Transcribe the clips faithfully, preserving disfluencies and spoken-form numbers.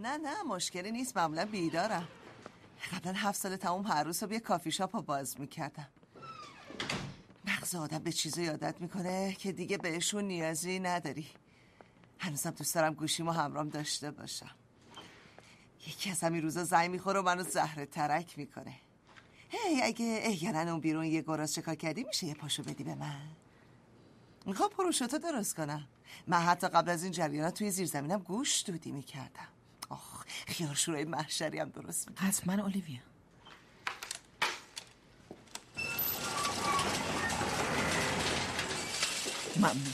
نه نه مشکلی نیست، معمولا بیدارم. قبلا هفت سال تموم هر روز صبح یه کافی شاپ رو باز میکردم. مغز آدم به چیزا عادت میکنه که دیگه بهشون نیازی نداری. هنوزم دوست دارم گوشیمو همرام داشته باشم. یکی از همین روزا زنگ میخوره و منو زهره ترک میکنه. هی اگه احیانا اون بیرون یه گراز چکار کردی میشه یه پاشو بدی به من؟ میخوام پروشوتو درست کنم. من حتی قبل از این جریانات توی زیرزمینم گوشت دودی میکردم. آخ خیار شورای محشری هم درست میکردم. حتما اولیویا. ممنون.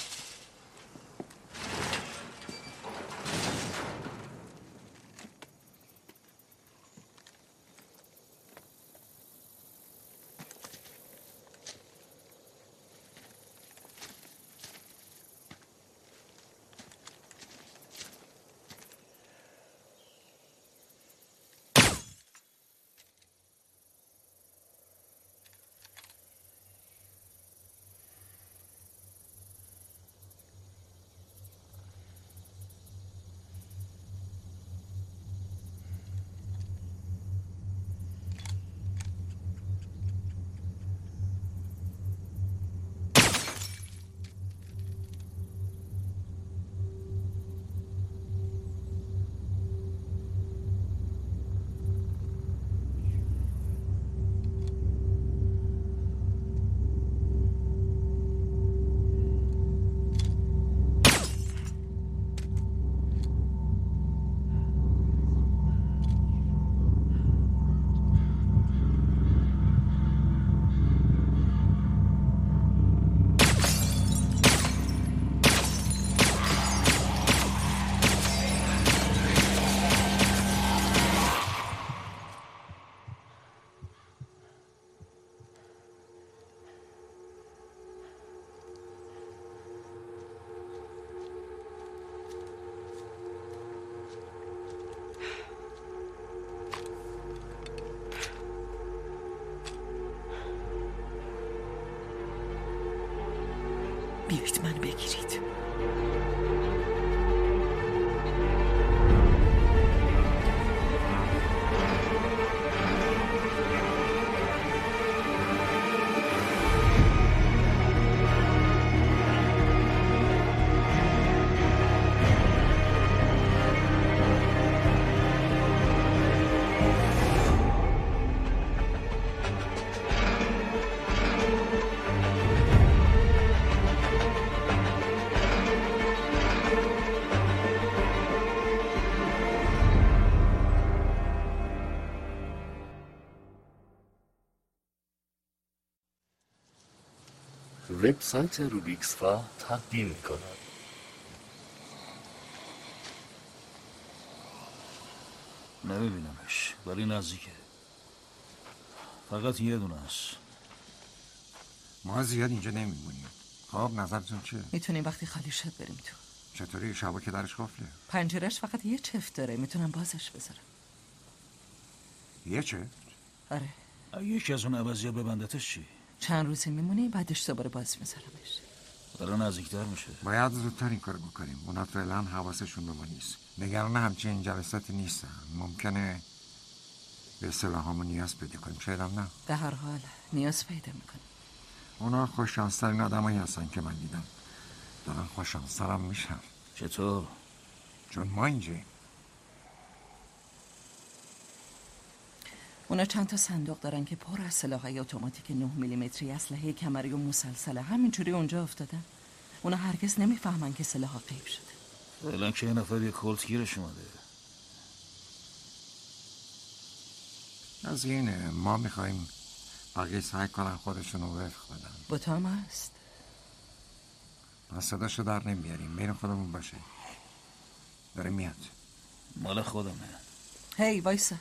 بیایید منو بگیرید. وبسایت روبیکسفا تقدیم می‌کند. نمیبینمش ولی نزدیکه. فقط یه دونه است. ما زیاد اینجا نمیمونیم. خب نظرتون چیه؟ میتونیم وقتی خالی شد بریم تو. چطوری؟ شبا که درش قفله؟ پنجرهش فقط یه چفت داره، میتونم بازش بذارم. یه چفت؟ آره. یکی از اون عوضی‌ها ببندتش چی؟ چند روزی میمونی بعدش دوباره باز میذارمش. برای نزدیکتر میشه. باید زودتر این کار بکنیم. اونا فعلا حواسشون به ما نیست. نگران همچین جلساتی نیستن. ممکنه به سلاحامون نیاز پیدا کنیم. شاید هم نه. به هر حال نیاز پیدا میکنیم. اونا خوششانس‌ترین آدمایی هستن که من دیدم. دارن خوششانس‌ترم میشن. چطور؟ چون ما اینجاییم. اونا چند تا صندوق دارن که پر از سلاح‌های اتوماتیک نه میلیمتری، اسلحه کمری و مسلسله همینجوری اونجا افتادن. اونا هرگز نمیفهمن که سلاح‌ها غیب شده. فعلا که یه نفر یه کلت گیرش اومده. از اینه ما میخواییم بقیه سعی کنن خودشون رو وفق بدن. با تو هم هست. ما صداشو در نمیاریم. بین خودمون باشه. داره میاد. مال خودمه. هی وایسا.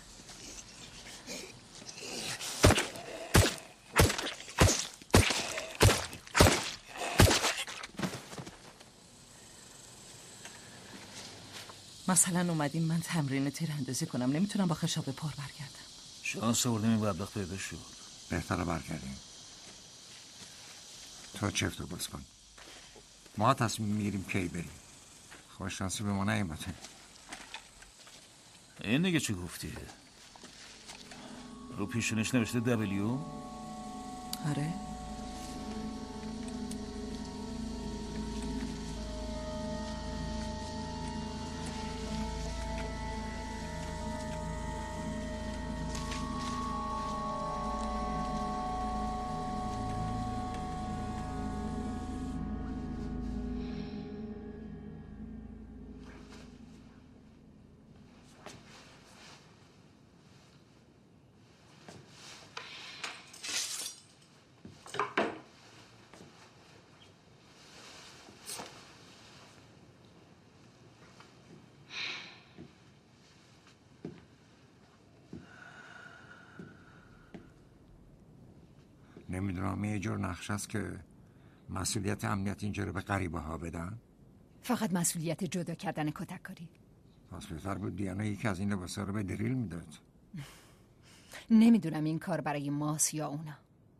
مثلا اومدیم من تمرین تیراندازی کنم، نمیتونم با خشاب پر برگردم. شانس آوردیم این بدبخت پیدا شد. بهتره برگردیم. تو چفتو باز کن. ما تصمیم میگیریم کی بریم. خوش شانسی به ما نیومده. این دیگه چی گفتی؟ رو پیشونش نوشته دبلیو؟ آره. نمیدونم یه جور نقشه است که مسئولیت امنیت اینجا رو به غریبه ها بدن. فقط مسئولیت جدا کردن کتککاری. پس بهتر بود دیانا یکی از این لباسا رو به دریل میداد. نمیدونم این کار برای ماست یا اونا.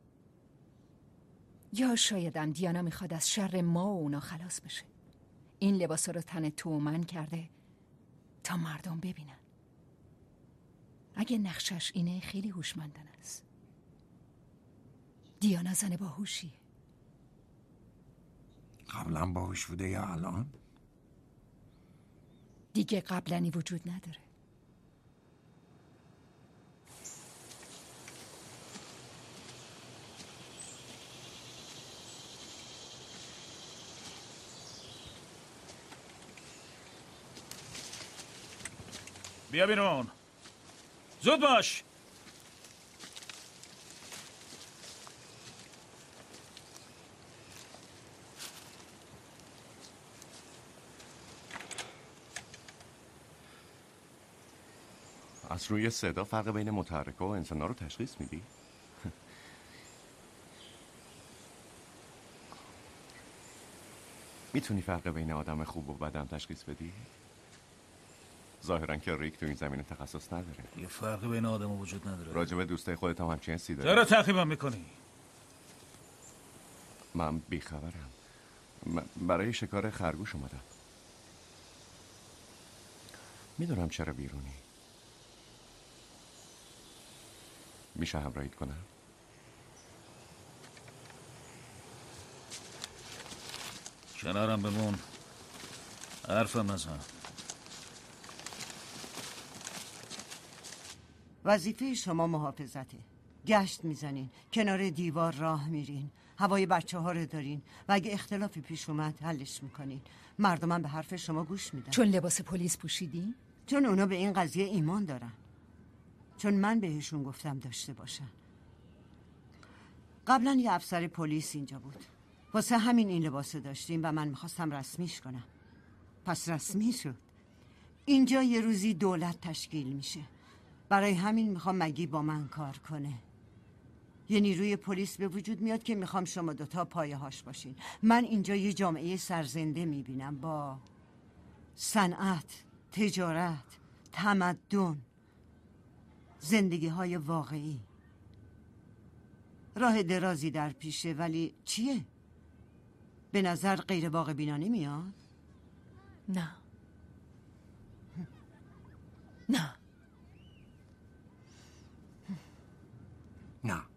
یا شایدم دیانا میخواد از شر ما و اونا خلاص بشه. این لباسا رو تن تو و من کرده تا مردم ببینن. اگه نقشش اینه خیلی هوشمندانه است. دیانا زن باهوشیه. قبلا باهوش بوده یا الان؟ دیگه قبلنی وجود نداره. بیا بیرون. زود باش. از روی صدا فرق بین متحرکه و انسان‌ها رو تشخیص میدی؟ میتونی فرق بین آدم خوب و بدم تشخیص بدی؟ ظاهراً که ریک تو این زمینه تخصص نداره. یه فرق بین آدم وجود نداره. راجب دوستای خودت هم همچین حسی داری؟ چرا تعقیبم میکنی؟ من بیخبرم. من برای شکار خرگوش اومدم. میدونم چرا بیرونی. میشه همراهیت کنم؟ کنارم بمون. حرفم نزن. وظیفه شما محافظته. گشت میزنین، کنار دیوار راه میرین، هوای بچه ها رو دارین و اگه اختلافی پیش اومد حلش میکنین. مردمم به حرف شما گوش میدن. چون لباس پلیس پوشیدی؟ چون اونا به این قضیه ایمان دارن. چون من بهشون گفتم داشته باشن. قبلا یه افسر پلیس اینجا بود. واسه همین این لباسو داشتیم و من میخواستم رسمیش کنم. پس رسمی شد. اینجا یه روزی دولت تشکیل میشه. برای همین میخوام مگی با من کار کنه. یه نیروی پلیس به وجود میاد که میخوام شما دوتا پایه هاش باشین. من اینجا یه جامعه سرزنده میبینم با صنعت، تجارت، تمدن، زندگی های واقعی. راه درازی در پیشه ولی چیه؟ به نظر غیر واقع بینانه میاد؟ نه نه نه.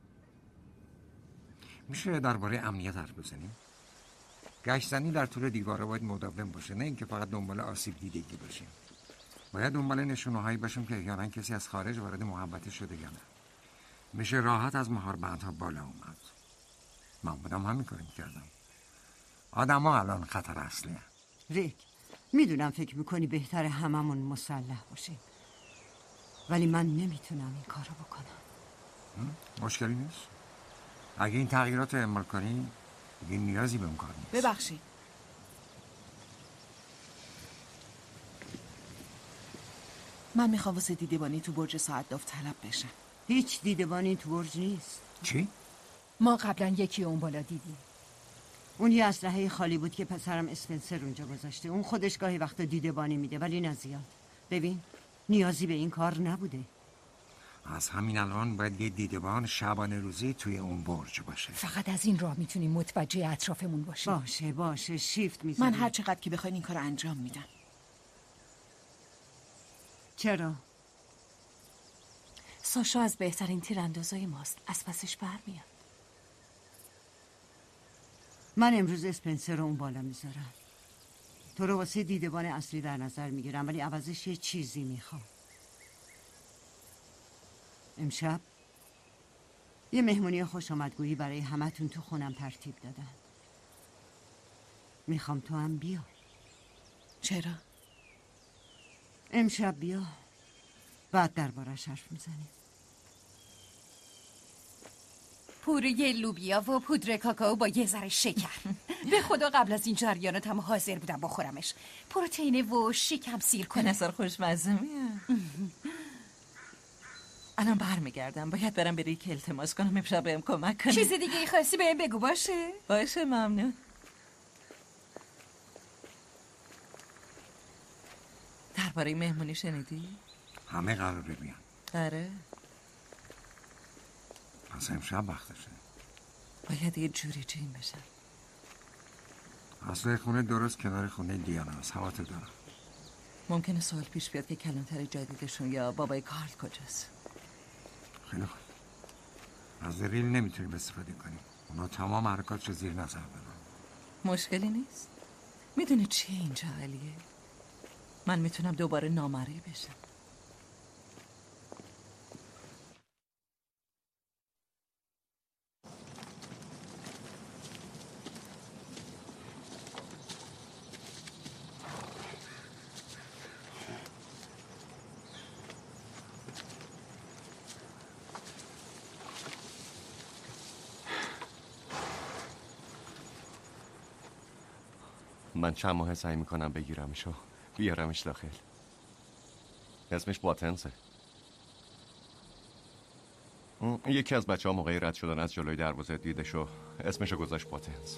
میشه درباره امنیت حرف بزنیم؟ گشتنی در طول دیواره باید مداوم باشه، نه اینکه فقط دنبال آسیب دیدگی باشیم. باید دنبال نشونه‌هایی باشیم که احیانا کسی از خارج وارد محوطه شده یا نه. میشه راحت از مهاربندها بالا اومد. من بودم همین کاری میکردم. آدم ها الان خطر اصلیه. ریک، میدونم فکر میکنی بهتره هممون مسلح باشیم، ولی من نمیتونم این کارو بکنم. مشکلی نیست. اگه این تغییرات رو اعمال کنی دیگه نیازی به اون کار نیست. ببخشید. من میخوام واسه دیدبانی تو برج ساعت داف طلب بشم. هیچ دیدبانی تو برج نیست. چی؟ ما قبلا یکی اون بالا دیدیم. اون یه اسلحه خالی بود که پسرم اسپنسر اونجا گذاشته. اون خودش گاهی وقتا دیدبانی میده ولی نه زیاد. ببین نیازی به این کار نبوده. از همین الان باید یه دیدبان شبانه روزی توی اون برج باشه. فقط از این راه میتونیم متوجه اطرافمون باشیم. باشه باشه شیفت میزنیم. من هر چقدر که بخواین این کار انجام میدم. چرا؟ ساشا از بهترین تیراندازای ماست. از پسش برمیاد. من امروز اسپنسر رو اون بالا میذارم. تو رو واسه دیدبان اصلی در نظر میگیرم، ولی عوضش یه چیزی میخوام. امشب یه مهمونی خوش آمدگویی برای همتون تو خونم ترتیب دادم. میخوام تو هم بیا. چرا؟ امشب بیا، بعد دربارش حرف میزنیم. پوره لوبیا و پودر کاکائو با یه ذره شکر. به خدا قبل از این جریانات هم حاضر بودم بخورمش. پروتئین و شکم سیر کنه. نظر خوشمزه میاد. الان برمیگردم. باید برم به ریک التماس کنم امشب بهم کمک کنه. چیز دیگه ای خواستی بهم بگو باشه؟ باشه ممنون. درباره مهمونی شنیدی؟ همه قراره بیان. آره. پس امشب وقتشه. باید یه جوری جین بشن. اصلا خونه درست کنار خونه دیانا است. هواتو دارم. ممکنه سوال پیش بیاد که کلانتر جدیدشون یا بابای کارل کجاست. خیلی خوب. از ریل نمیتونیم استفاده کنیم. اونا تمام حرکاتشو زیر نظر دارن. مشکلی نیست. میدونی چیه اینجا علیه؟ من میتونم دوباره نامرئی بشم. من چند ماه سعی میکنم بگیرمش و بیارمش داخل. اسمش باتنسه. یکی از بچه ها موقعی رد شدن از جلوی دروازه دیدشو اسمشو گذاشت باتنس.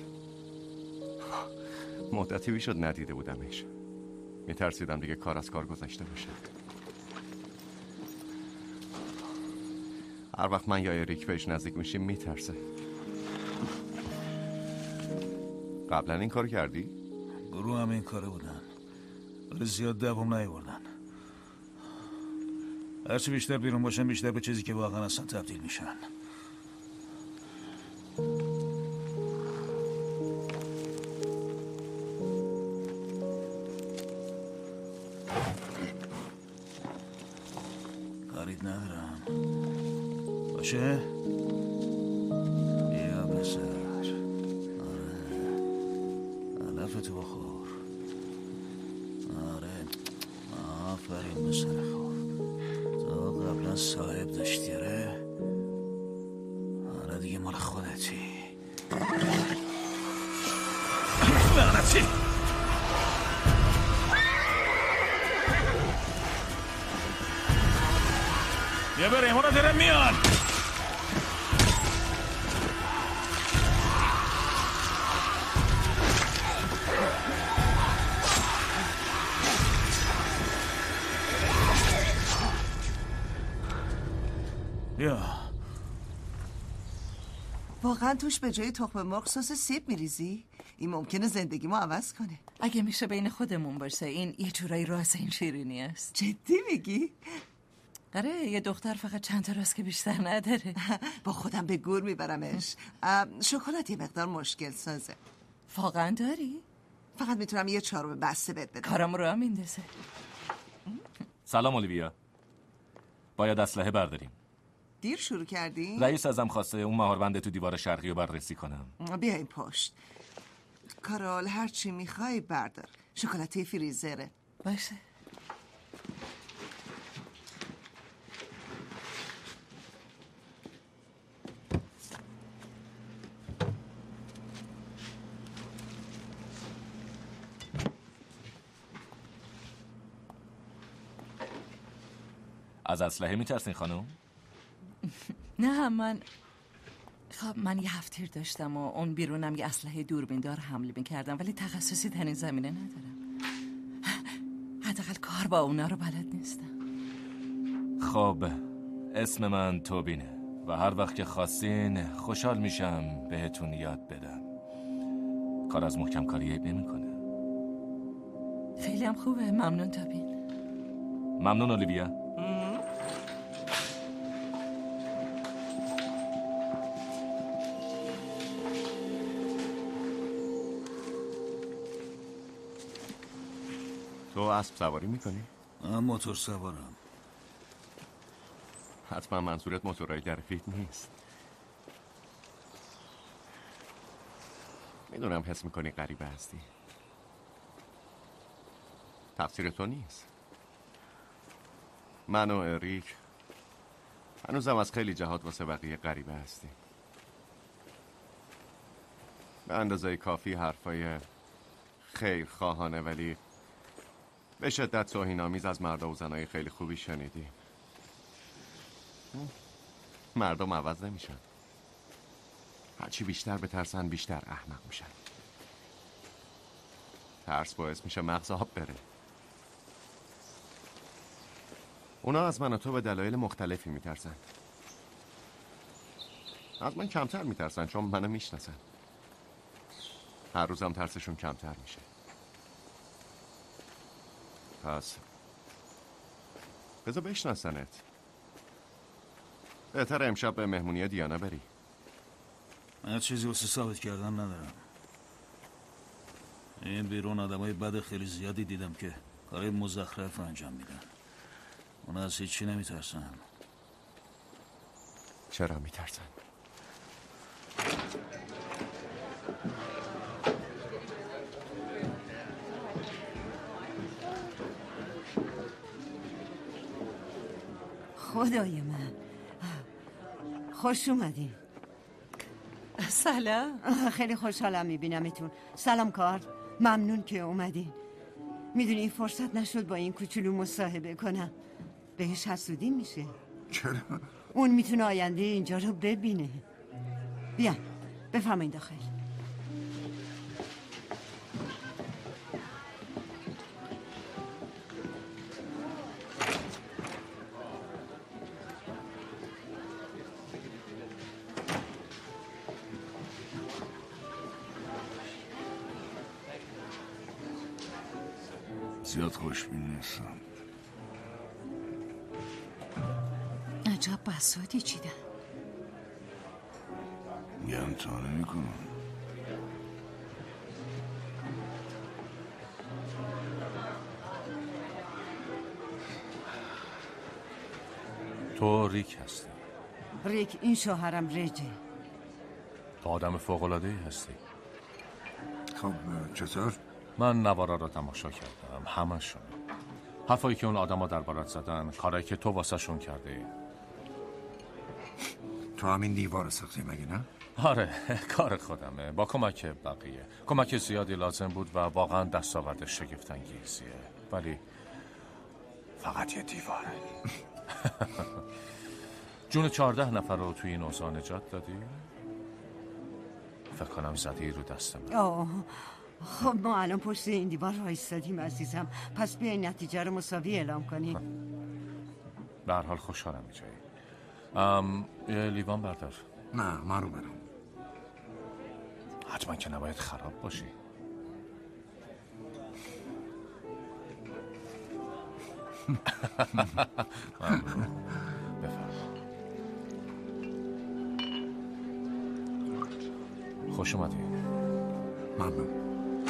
مدتی بی شد ندیده بودمش. میترسیدم دیگه کار از کار گذشته باشه. هر وقت من یا اریک بهش نزدیک میشیم میترسه. قبلا این کار کردی؟ گروه هم این کاره بودن، ولی زیاد دوام نیاوردن. هرچی بیشتر بیرون باشن بیشتر به چیزی که واقعا هستن تبدیل میشن. کاریت ندارم باشه؟ بیا بسر. آره علف تو بخور. آره آفرین بسر خور. تو قبلا صاحب داشتی ره؟ آره دیگه مال خودتی. لعنتی. بیا بریم اونا داره میان. بیا. واقعا توش به جای تخم مرغ سس سیب میریزی؟ این ممکنه زندگی ما عوض کنه. اگه میشه بین خودمون باشه این یه جورایی راز این شیرینی است. جدی میگی؟ آره یه دختر فقط چند تا راست که بیشتر نداره. با خودم به گور میبرمش. شکلات یه مقدار مشکل سازه. واقعا داری؟ فقط میتونم یه چهارم بسته بهت بدم. کارم رو هم میندازه. سلام اولیویا. باید اسلحه برداریم. دیر شروع کردی؟ رئیس ازم خواسته اون مهاربنده تو دیوار شرقی رو بررسی کنم. بیا این پشت. کارول هر چی میخوای بردار. شکلاتی فریزره. باشه. از اسلحه میترسین خانم؟ نه من خب من یه هفتیر داشتم و اون بیرونم یه اسلحه دوربیندار حمل میکردم، ولی تخصصی در این زمینه ندارم. حداقل کار با اونا رو بلد نیستم. خب اسم من توبینه و هر وقت که خواستین خوشحال میشم بهتون یاد بدم. کار از محکم کاری عیب نمیکنه. خیلی هم خوبه. ممنون توبین. ممنون اولیویا. تو اسب سواری میکنی؟ من موتور سوارم. حتما منظورت موتورهای گرفید نیست. میدونم حس میکنی غریبه هستی. تقصیر تو نیست. من و اریک هنوزم از خیلی جهات واسه بقیه غریبه هستیم. به اندازه کافی حرفای خیر خواهانه ولی به شدت توهین‌آمیز از مرد و زنای خیلی خوبی شنیدیم. مردم عوض نمیشن. هرچی بیشتر بترسن بیشتر احمق میشن. ترس باعث میشه مغز آب بره. اونا از من و تو به دلایل مختلفی میترسن. از من کمتر میترسن چون منو میشناسن. هر روزم ترسشون کمتر میشه. پس بذار بشناسنت. بهتر امشب به مهمونی دیانا بری. من چیزی واسه ثابت کردن ندارم. این بیرون آدمای بد خیلی زیادی دیدم که کارهای مزخرف انجام میدن. اونا از هیچی نمیترسن. چرا میترسن؟ خدای من، خوش اومدین. سلام. خیلی خوشحالم میبینمتون. سلام کار، ممنون که اومدین. میدونی این فرصت نشد با این کوچولو مصاحبه کنم. بهش حسودی میشه. چرا؟ اون میتونه آینده اینجا رو ببینه. بیا بفرمایید داخل. زیاد خوشبین نیستم. عجب بساطی چیدن. میگم تا نمی کنم. تو ریک هستی. ریک این شوهرم رجه. تو آدم فوق‌العاده‌ای هستی. خب چطور؟ من نوارا رو تماشا کردم، همشون. حرفایی که اون آدما دربارت زدن، کارایی که تو واسهشون کردی. تو همین دیوار ساختی مگه نه؟ آره، کار خودمه، با کمک بقیه. کمک زیادی لازم بود و واقعا دستاورد شگفت‌انگیزیه، ولی فقط یه دیواره. جون چهارده نفر رو توی این اوضاع نجات دادی؟ فکر کنم زدی رو دست من. آه خب ما الان پشت این دیوار رایستادیم عزیزم. پس بیاین نتیجه رو مساوی اعلام کنیم. به هر حال خوشحالم می‌جایی. ام یه لیوان بردار. نه من رو برم. حتما که نباید خراب باشی. بفرم. خوش اومدی. ممنون.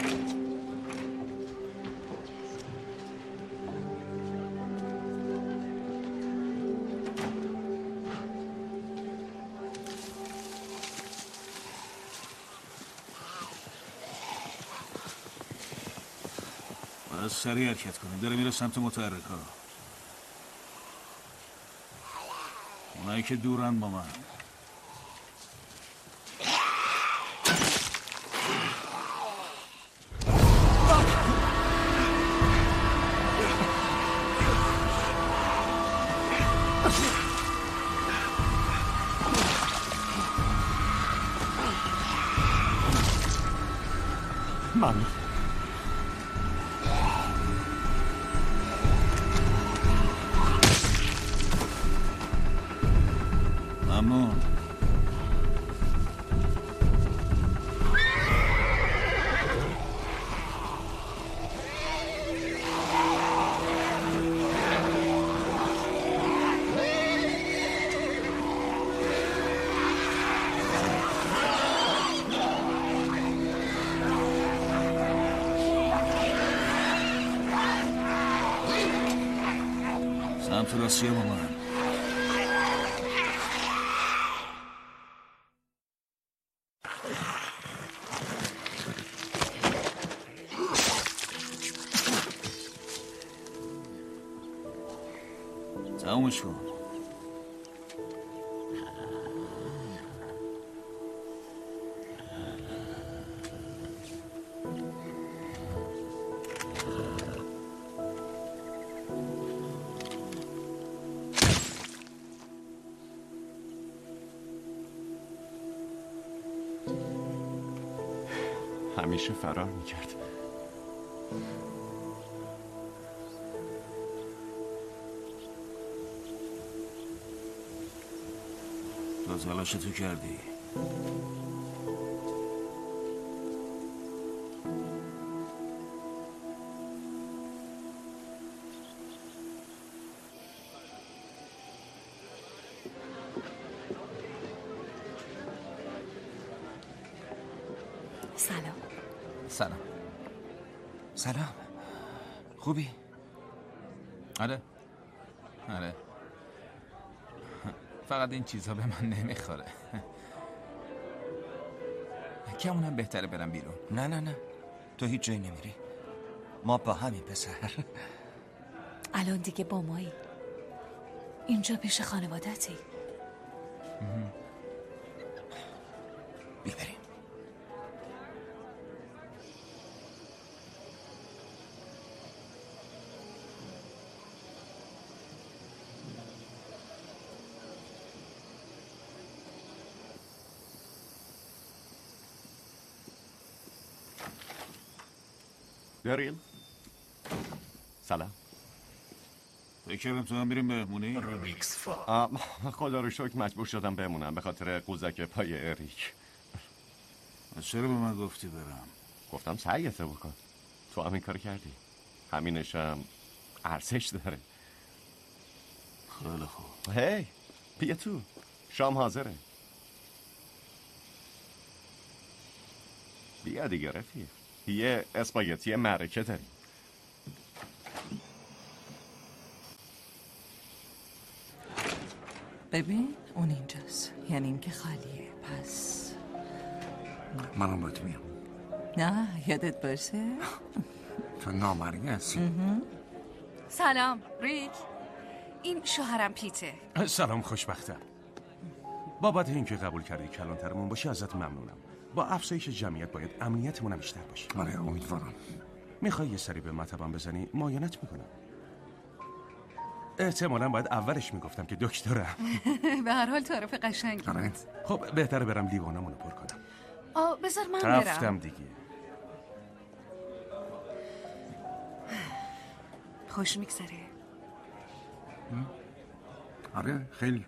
باید سریع حرکت کنیم. داره میره سمت متحرک‌ها. اونایی که دورن با من. ممنون. ممنون. راستی مامان. تمومش کن. همیشه فرار میکرد. تو تلاشتو کردی. سلام. سلام. سلام. خوبی؟ آره. آره. فقط این چیزها به من نمیخوره. کمونم بهتره برم بیرون. نه نه نه، تو هیچ جایی نمیری. ما با همین پسر. الان دیگه با مایی. اینجا پیش خانوادتی. بیبریم. دارین؟ سلام. فکر تو هم بریم مهمونی؟ خدا رو شکر مجبور شدم بمونم به خاطر قوزک پای اریک. چرا به من گفتی برم؟ گفتم سعیته بکن. تو هم این کار کردی. همینشم ارزش داره. خیلی خوب. هی بیا تو، شام حاضره. بیا دیگه رفیق، یه اسپاگتی معرکه داریم. ببین اون اینجاست، یعنی این که خالیه. پس منم باید میام. نه یادت باشه. تو نامرئی هستی. سلام ریک، این شوهرم پیته. سلام خوشبختم. بابت اینکه قبول کردی کلانترمون باشی ازت ممنونم. با افزایش جمعیت باید امنیتمونم بیشتر باشه. آره امیدوارم. میخوای یه سری به مطبم بزنی معاینت میکنم. احتمالاً باید اولش میگفتم که دکترم. به هر حال تعارف قشنگی. آره. خب بهتره برم لیوانمونو پر کنم. آه بذار من برم. رفتم دیگه. خوش میگذره؟ آره خیلی.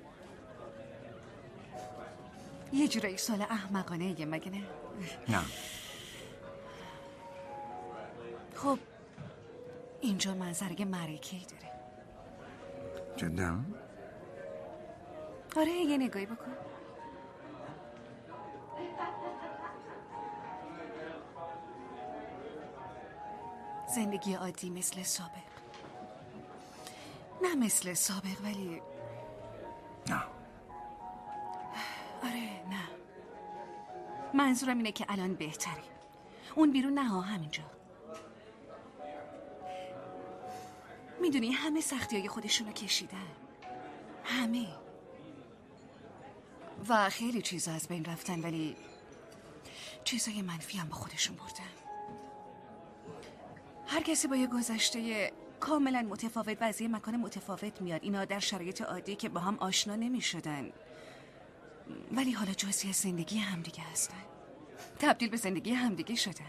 یه جورایی سال احمقانه یه مگه نه؟ نه. خب اینجا منظره معرکه‌ای داره. جدا؟ آره یه نگاهی بکن. زندگی عادی مثل سابق. نه مثل سابق ولی نه. آره نه. منظورم اینه که الان بهتره. اون بیرون نه ها، همینجا. میدونی همه سختی های خودشونو کشیدن. همه. و خیلی چیزا از بین رفتن ولی چیزای منفی هم با خودشون بردن. هر کسی با یه گذشته کاملا متفاوت و از یه مکان متفاوت میاد. اینا در شرایط عادی که با هم آشنا نمی شدن ولی حالا جزئی از زندگی همدیگه هستن. تبدیل به زندگی همدیگه شدن.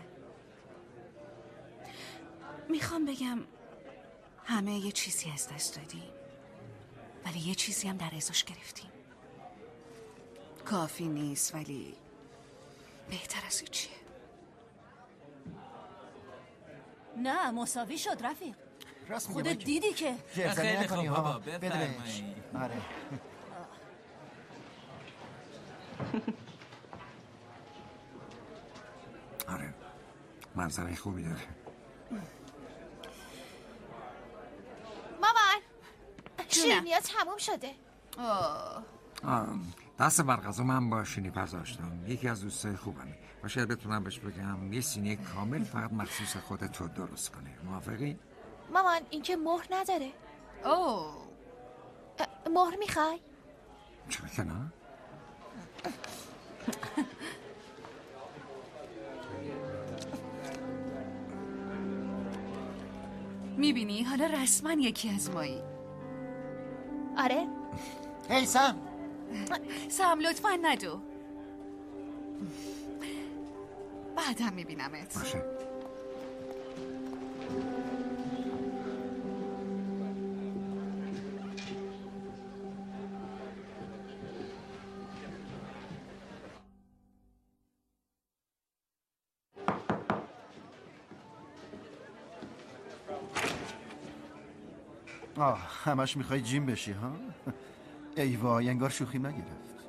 میخوام بگم همه یه چیزی از دست دادیم ولی یه چیزی هم در ازاش گرفتیم. کافی نیست ولی بهتر از هیچیه. نه مساوی شد رفیق. راست خودت دیدی که خیلی خوب بابا بفرمایید. آره. آره منظره خوبی داره. مامان جون شیرینی‌ها تموم شده. آه. آه، دست بر غذا من با شینی پز داشتم. یکی از دوستای خوبمه و شاید بتونم بهش بگم یه سینی کامل فقط مخصوص خودت تو درست کنه. موافقی؟ مامان این که مهر نداره. اوه مهر میخوای؟ چرا که نه؟ میبینی حالا رسما یکی از مایی. آره. هی سم سم لطفا ندو. بعدم میبینمت. باشه. آه همش میخوای جیم بشی ها؟ ای وای انگار شوخی نگرفت.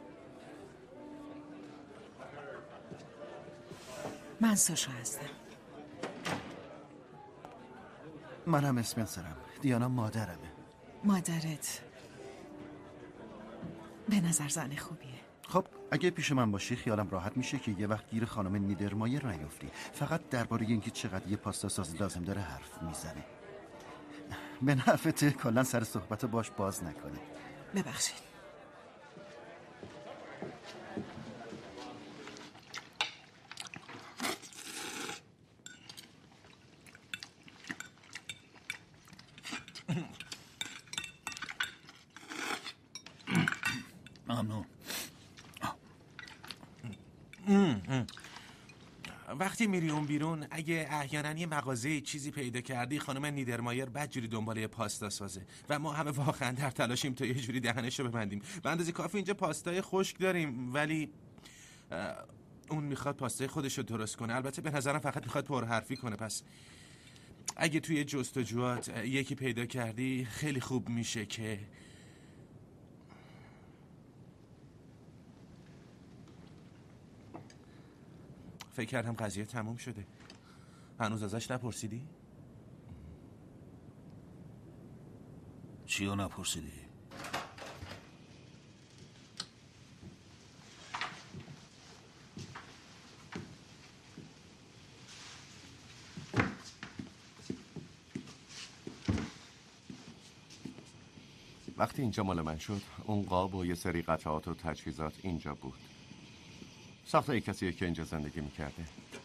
من ساشا هستم. منم اسپنسرم. دیانا مادرمه. مادرت به نظر زن خوبیه. خب اگه پیش من باشی خیالم راحت میشه که یه وقت گیر خانم نیدرمایر نیفتی. فقط درباره اینکه چقدر یه پاستا ساز لازم داره حرف میزنه. به نفعته کلا سر صحبت باش باز نکنه. ببخشید. ممنون. وقتی میری اون بیرون اگه احیانا یه مغازه چیزی پیدا کردی، خانم نیدرمایر بدجوری دنبال پاستا سازه و ما همه واقعا در تلاشیم تا یه جوری دهنشو ببندیم. به اندازه کافی اینجا پاستای خشک داریم ولی اون میخواد پاستای خودشو درست کنه. البته به نظرم فقط میخواد پرحرفی کنه. پس اگه توی جستجوات یکی پیدا کردی خیلی خوب میشه که فکر کردم قضیه تموم شده. هنوز ازش نپرسیدی؟ چیو نپرسیدی؟ وقتی اینجا مال من شد اون قاب و یه سری قطعات و تجهیزات اینجا بود. ساخته ای کسیه که اینجا زندگی میکرده.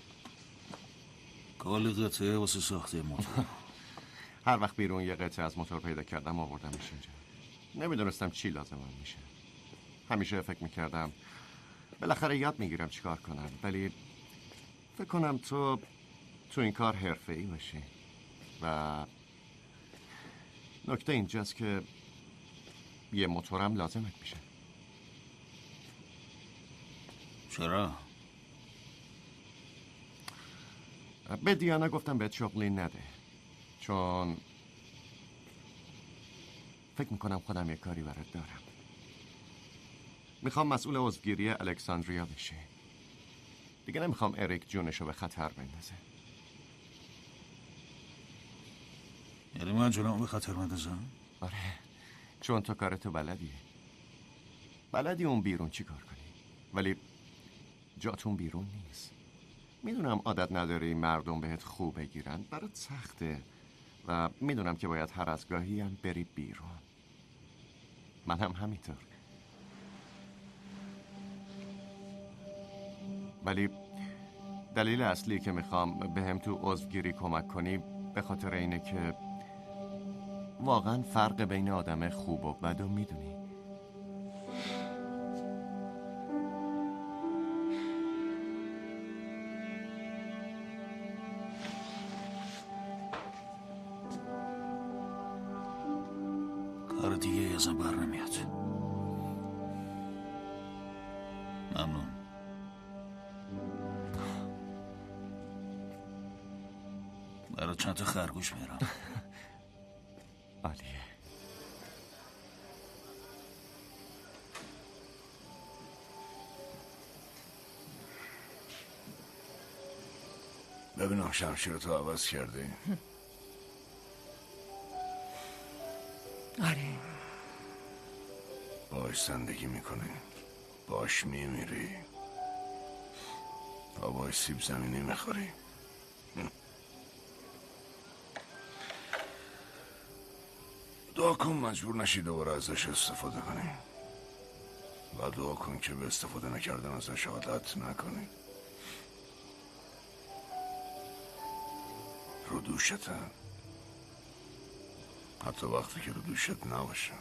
کال قطعه واسه ساخته موتور. هر وقت بیرون یه قطعه از موتور پیدا کردم آوردمش اینجا. نمیدونستم چی لازمم میشه. همیشه فکر میکردم بالاخره یاد میگیرم چیکار کنم، ولی فکر کنم تو تو این کار حرفه‌ای باشی و نکته اینجاست که یه موتورم لازمت میشه. چرا؟ به دیانا گفتم بهت شغلی نده، چون فکر میکنم خودم یه کاری برات دارم. میخوام مسئول عضوگیری الکساندریا بشی. دیگه نمیخوام اریک جونشو به خطر بندازه. یعنی من جونمو به خطر بندازم؟ آره، چون تو کارتو بلدی. بلدی اون بیرون چی کار کنی، ولی جاتون بیرون نیست. میدونم عادت نداری مردم بهت خوب بگیرن، برات سخته و میدونم که باید هر از گاهی هم بری بیرون. من هم همینطور. ولی دلیل اصلی که میخوام به هم تو عضوگیری کمک کنی به خاطر اینه که واقعا فرق بین آدم خوب و بد و میدونی. کار دیگه ازم بر نمیاد. ممنون. برای چند تا خرگوش میرم. عالیه. ببینم شمشیرتو عوض کردی. آره باش زندگی میکنی، باش میمیری، با باش سیب زمینی میخوری. دعا کن مجبور نشی دوباره ازش استفاده کنی و دعا کن که به استفاده نکردن ازش عادت نکنی. رو دوشتن، حتی وقتی که رو دوشت نباشن.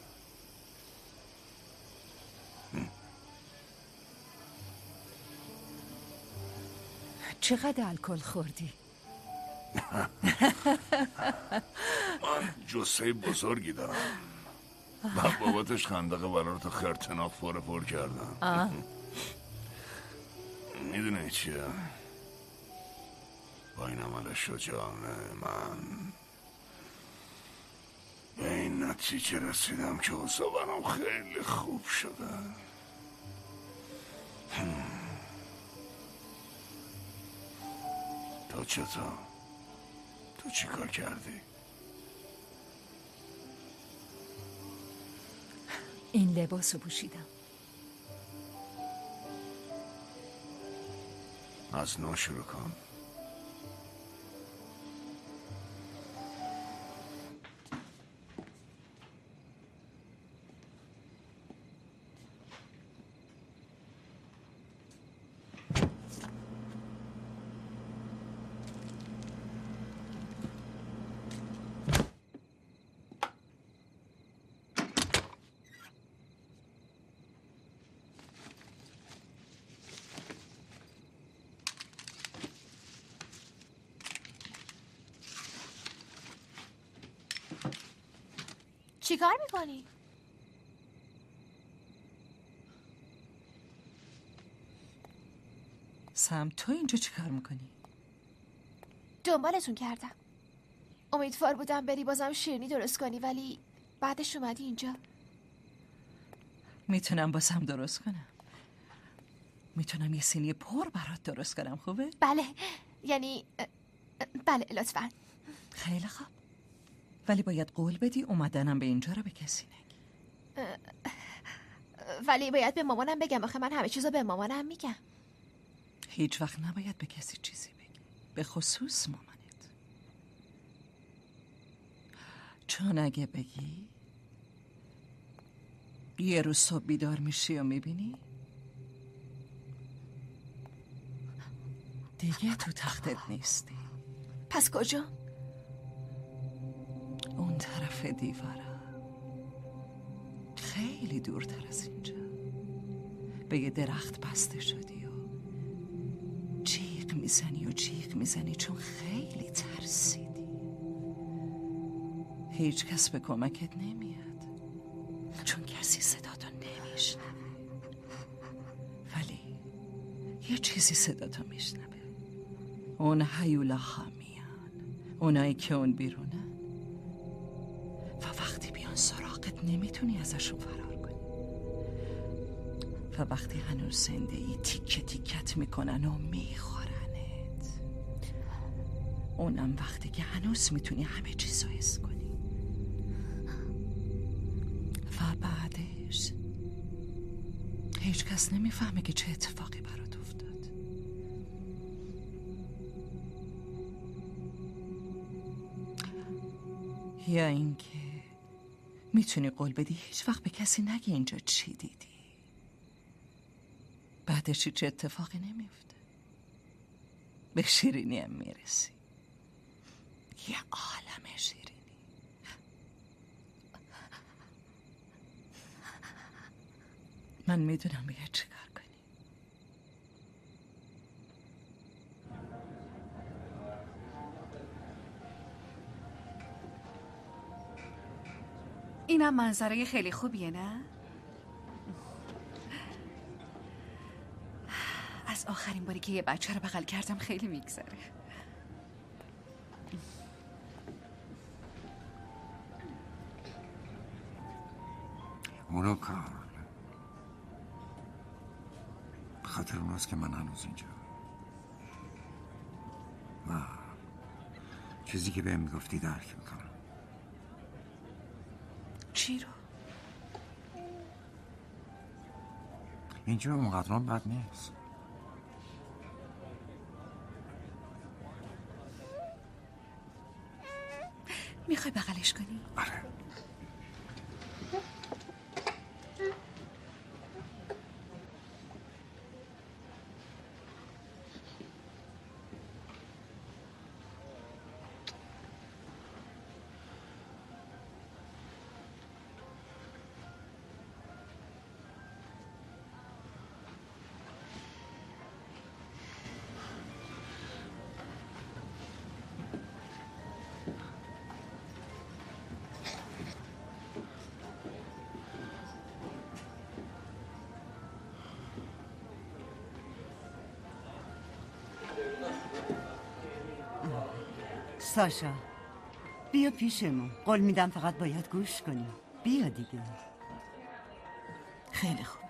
چقدر الکل خوردی؟ من جسه بزرگی دارم و بابتش خندقه برای تو خرتناف پر پر کردم. میدونی چیه؟ با این عمل شجاعانه من به این نتیجه رسیدم که اوضاع برام خیلی خوب شده. تو چطور؟ تو چی کار کردی؟ این لباس رو پوشیدم. از نو شروع کن. چی کار میکنی؟ سم تو اینجا چی کار میکنی؟ دنبالتون کردم. امیدوار بودم بری بازم شیرینی درست کنی ولی بعدش اومدی اینجا. میتونم بازم درست کنم. میتونم یه سینی پر برات درست کنم. خوبه؟ بله یعنی بله لطفاً. خیلی خوب، ولی باید قول بدی اومدنم به اینجا رو به کسی نگی. ولی باید به مامانم بگم، آخه من همه چیزو به مامانم میگم. هیچ وقت نباید به کسی چیزی بگی، به خصوص مامانت، چون اگه بگی یه روز صبح بیدار میشی و میبینی دیگه تو تختت نیستی. پس کجا؟ اون طرف دیواره، خیلی دورتر از اینجا. به یه درخت بسته شدی و جیغ میزنی و جیغ میزنی چون خیلی ترسیدی. هیچ کس به کمکت نمیاد چون کسی صداتو نمیشنوه، ولی یه چیزی صداتو میشنوه. اون هیولاها میان، اونایی که اون بیرونن، و وقتی بیان سراغت نمیتونی ازشون فرار کنی. و وقتی هنوز زنده ای تیکه تیکت میکنن و میخورنت. اونم وقتی که هنوز میتونی همه چیز رو حس کنی. و بعدش هیچ کس نمیفهمه که چه اتفاقی برات افتاد. یا اینکه میتونی قول بدی هیچ وقت به کسی نگی اینجا چی دیدی. بعدش هیچ اتفاقی نمیفته. به شیرینی هم میرسی، یه عالم شیرینی. من میدونم باید چی کار کنی. اینم منظره خیلی خوبیه نه؟ از آخرین باری که یه بچه رو بغل کردم خیلی میگذره. اونو کار خاطر اوناست که من هنوز اینجا و چیزی که بهم میگفتی درک میکنم. چی رو؟ اینجا اونقدر بد نیست. میخوای بغلش کنی؟ آره. ساشا بیا پیشمون. قول میدم فقط باید گوش کنی. بیا دیگه. خیلی خوب.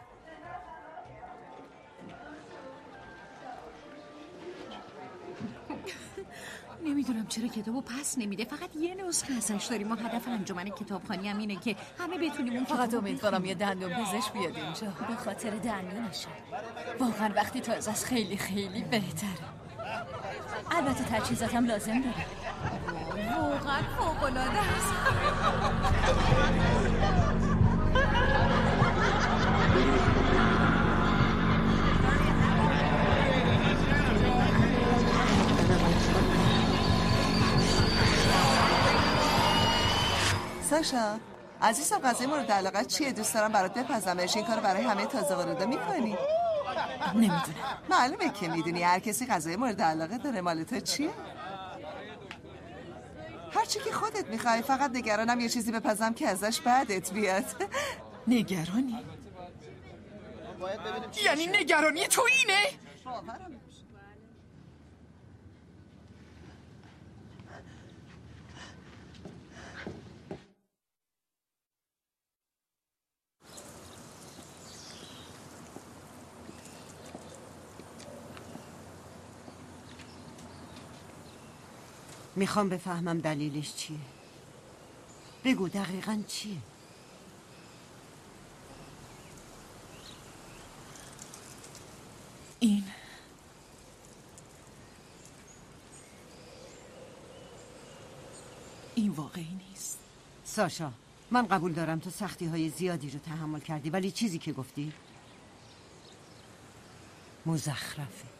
نمیدونم چرا کتابو پس نمیده. فقط یه نسخه ازش داریم. ما هدف انجمن کتابخوانی هم اینه که همه بتونیم اون فقط امیدوارم یه دندون پزشک بیاد اینجا. به خاطر دندونشه. واقعا وقتی تازه از خیلی خیلی بهتره. البته تجهیزاتم لازم داره. واقعا فوق‌العاده است. ساشا عزیزم، غذای مورد علاقت چیه؟ دوست دارم برات بپزمش. این کارو برای همه تازه واردا میکنی؟ نمیدونم. معلومه که میدونی. هر کسی غذای مورد علاقه داره. مال تو چیه؟ هر چی که خودت میخوای. فقط نگرانم یه چیزی بپزم که ازش بعدت بیاد. نگرانی؟ یعنی نگرانی تو اینه؟ میخوام بفهمم دلیلش چیه. بگو دقیقاً چیه؟ این این واقعی نیست. ساشا من قبول دارم تو سختی های زیادی رو تحمل کردی، ولی چیزی که گفتی مزخرفه.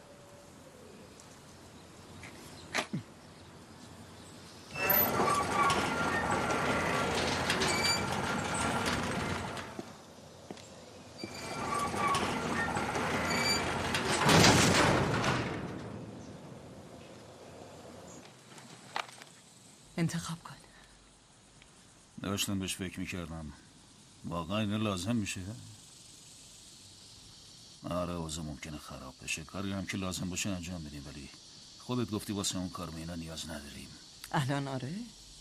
انتخاب کن. داشتم بهش فکر میکردم. واقعا اینه لازم میشه؟ آره اوضاع ممکنه خراب بشه. کاری هم که لازم باشه انجام بدیم، ولی خودت گفتی واسه اون کار اینا نیاز نداریم. الان آره؟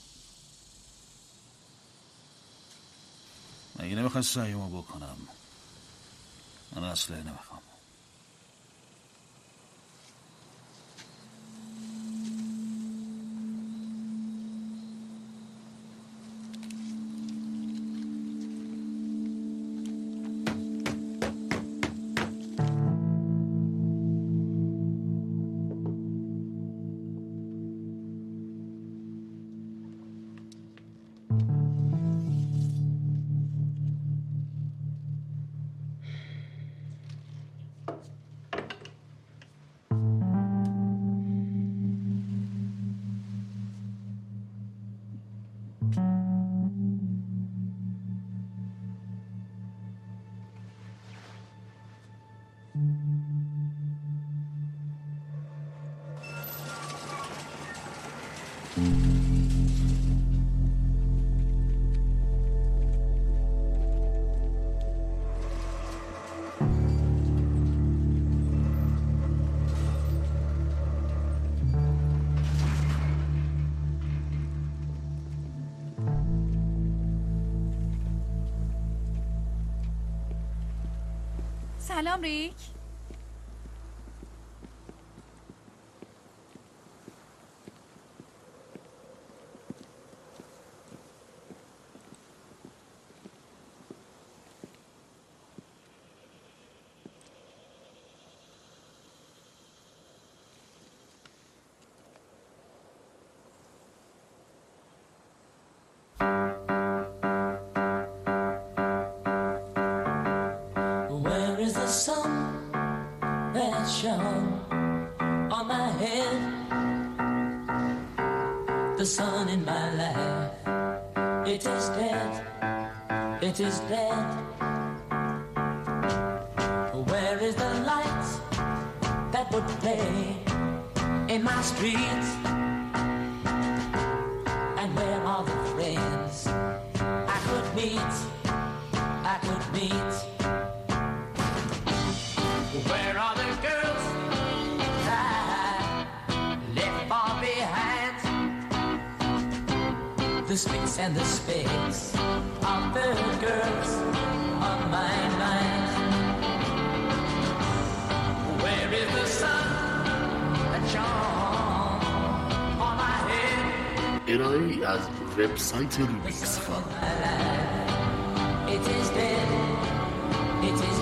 مگه نمیخوای سعیمو بکنم؟ من اصلا نمیخوام. سلام ریک. sun that shone on my head, the sun in my life, it is dead, it is dead. Where is the light that would play in my streets? And where are the friends I could meet, I could meet? Where are the girls that I left far behind? The spits and the spits of the girls on my mind. Where is the sun that shone on my head? ارائه‌ای از وبسایت ریمیکس فان. It is dead, it is